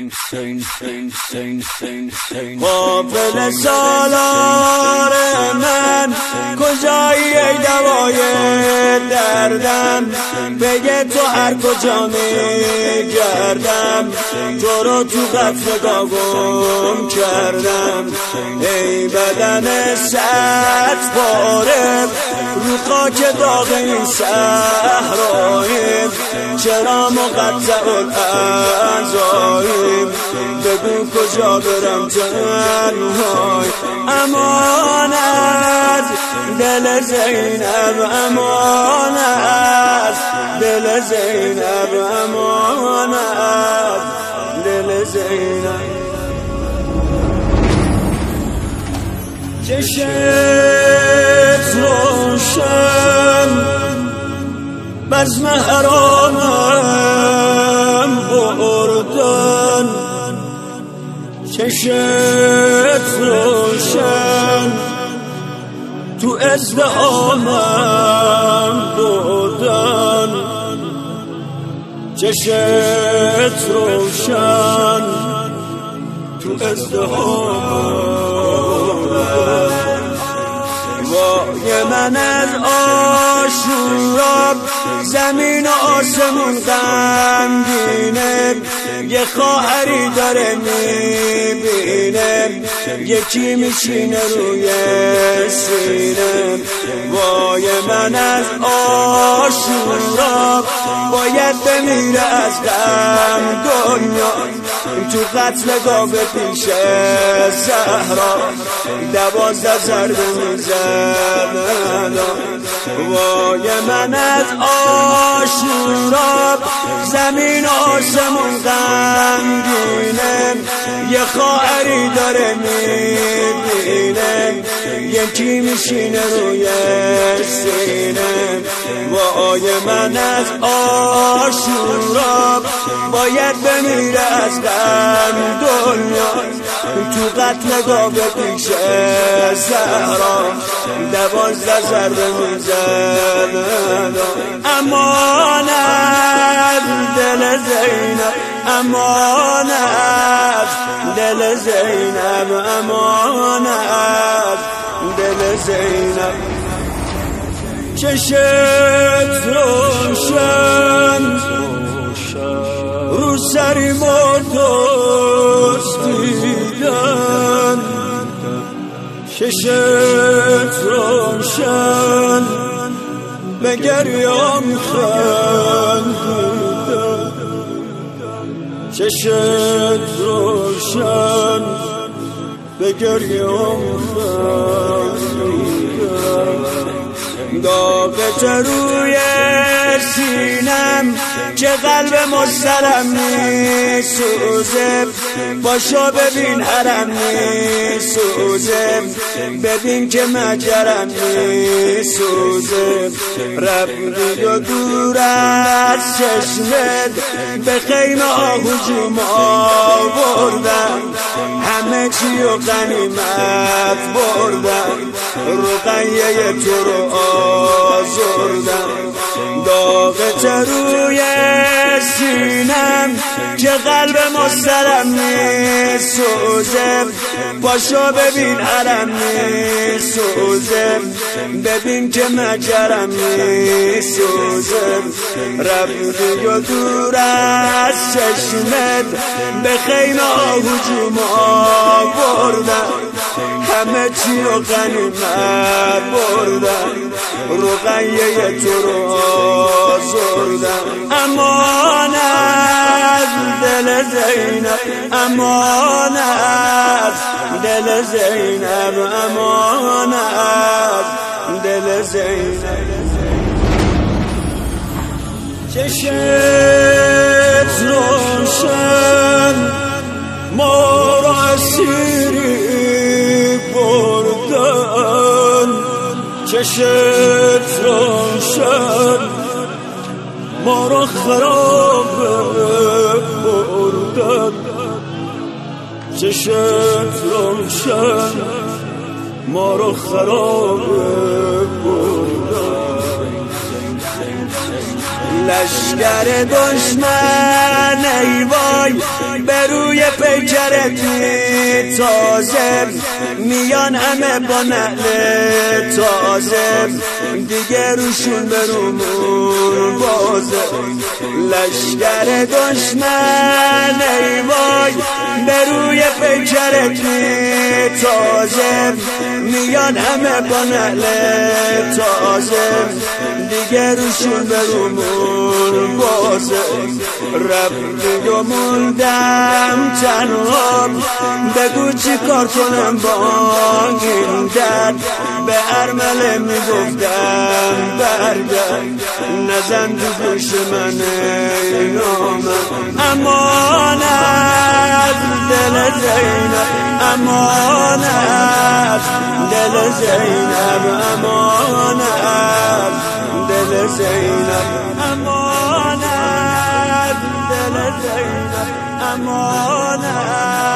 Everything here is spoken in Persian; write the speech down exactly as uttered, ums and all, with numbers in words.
قافل سالار من کجایی ای دوای دردم، بگه تو هر کجا میگردم، تو رو تو قطر گم کردم. ای بدن صد پاره رو خاک داغ این صحراییم، چرا مقطع الاعضاییم، بگو کجا برم تنهای. امانت دل زینب، امانت دل زینب، امانت دل زینب. چشت روشن بزم حرامم بردن، چشت روشن تو ازدهامم بردن، چشت روشن تو ازدهامم. وای من از آشورا زمین و آسمون غمگینه، یه خواهری داره میبینه، یکی میشینه روی سینه. وای من از آشورا باید بمیره از غم دنیا، تو قتل گاو پیش زهرا دوازده ضربه میزنن. وای من از آشورا زمین آسمون غمگینه، یه خواهری داره میبینه، یکی میشینه روی سینه. وای من از آشورا باید بمیره از غم دنیا، تو قتل گاو پیش زهرا دوازده ضربه میزنن. امانت دل زینب، امانت دل زینب، امانت دل زینب. چشت روشن رو سری مردست دیدن، چشت روشن به گریام خندیدن، چشت روشن به گریام خندیدن. داغت روی سینم که قلب مسترم میسوزه، باشو ببین حرم میسوزه، ببین که مجرم میسوزه. رفتی و دور از چشمت به خیمه آهجوم آوردم، همه چی و غنیمت بردم، رقیه تو رو آزردم. داغت روی سینم که قلب مسترم میسوزه، باشو ببین حرم میسوزه، ببین که مجرم میسوزه. رفتی و دور از چشمت به خیمه آهجوم آوردم، همه چی رو غنیمت بردم، رقیه تو رو آزردم. امانت دل زینب، امانت دل زینب، امانت دل زینب. چشت روشن ما را اسیری بردن، چشت روشن ما را خراب بردن، چشت روشن ما را خراب بردن. لشکر دشمن ای وای به روی پیکرت تازه میان همه با نعل تازه دیگه روشون برومون بازه لشکر دشمن ای وای به روی پیکرت تازه میان همه با نعل تازه دیگه روشون برومون بازه رفتی و موندم تنها بگو چی کار کنم با این درد به ارمله میگفتم برگرد نزن تو گوش من نامم امانت دل زینب امانت دل زینب امانت دل زینب امانت دل زینب امانت